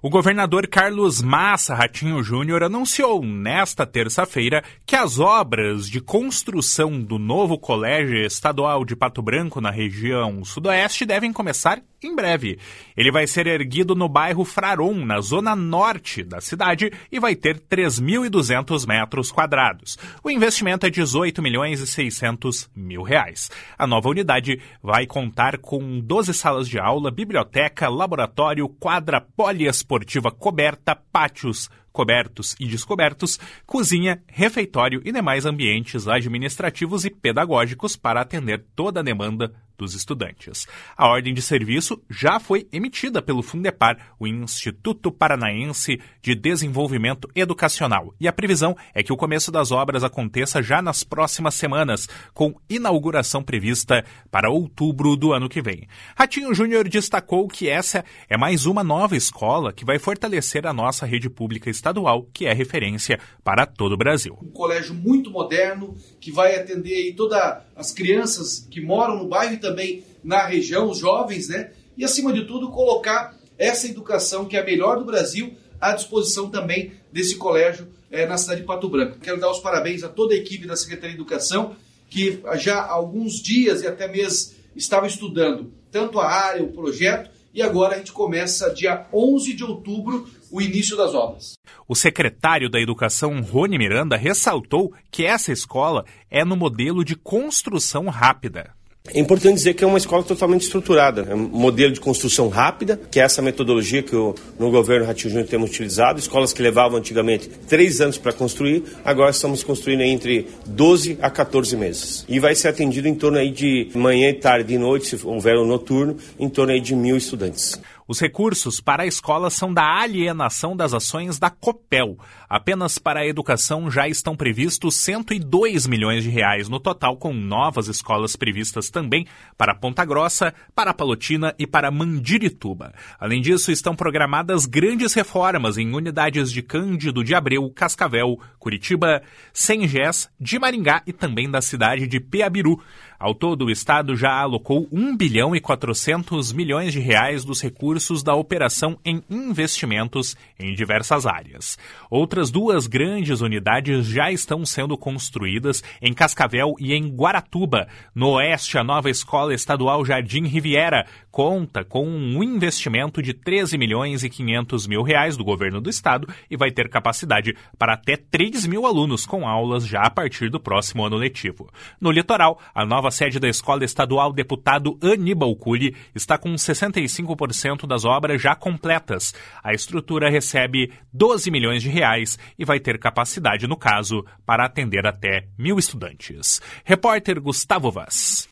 O governador Carlos Massa Ratinho Júnior anunciou nesta terça-feira que as obras de construção do novo Colégio Estadual de Pato Branco na região sudoeste devem começar em breve. Ele vai ser erguido no bairro Fraron, na zona norte da cidade, e vai ter 3.200 metros quadrados. O investimento é R$ 18.600.000. A nova unidade vai contar com 12 salas de aula, biblioteca, laboratório, quadra poliesportiva coberta, pátios cobertos e descobertos, cozinha, refeitório e demais ambientes administrativos e pedagógicos para atender toda a demanda dos estudantes. A ordem de serviço já foi emitida pelo Fundepar, o Instituto Paranaense de Desenvolvimento Educacional, e a previsão é que o começo das obras aconteça já nas próximas semanas, com inauguração prevista para outubro do ano que vem. Ratinho Júnior destacou que essa é mais uma nova escola que vai fortalecer a nossa rede pública estadual, que é referência para todo o Brasil. Um colégio muito moderno, que vai atender aí todas as crianças que moram no bairro e também na região, os jovens, né? E, acima de tudo, colocar essa educação, que é a melhor do Brasil, à disposição também desse colégio na cidade de Pato Branco. Quero dar os parabéns a toda a equipe da Secretaria de Educação, que já há alguns dias e até meses estava estudando tanto a área, o projeto, e agora a gente começa dia 11 de outubro o início das obras. O secretário da Educação, Rony Miranda, ressaltou que essa escola é no modelo de construção rápida. É importante dizer que é uma escola totalmente estruturada, é um modelo de construção rápida, que é essa metodologia que no governo Ratinho Júnior temos utilizado. Escolas que levavam antigamente 3 anos para construir, agora estamos construindo entre 12 a 14 meses. E vai ser atendido em torno aí de manhã, tarde e noite, se houver um noturno, em torno aí de 1.000 estudantes. Os recursos para a escola são da alienação das ações da Copel. Apenas para a educação já estão previstos R$102 milhões no total, com novas escolas previstas também para Ponta Grossa, para Palotina e para Mandirituba. Além disso, estão programadas grandes reformas em unidades de Cândido de Abreu, Cascavel, Curitiba, Sengés, de Maringá e também da cidade de Peabiru. Ao todo, o Estado já alocou R$1,4 bilhão dos recursos da operação em investimentos em diversas áreas. Outras 2 grandes unidades já estão sendo construídas em Cascavel e em Guaratuba. No oeste, a nova Escola Estadual Jardim Riviera conta com um investimento de R$13.500.000 do governo do Estado e vai ter capacidade para até 3.000 alunos com aulas já a partir do próximo ano letivo. No litoral, a nova sede da Escola Estadual Deputado Aníbal Cury está com 65% das obras já completas. A estrutura recebe R$12 milhões e vai ter capacidade, no caso, para atender até 1.000 estudantes. Repórter Gustavo Vaz.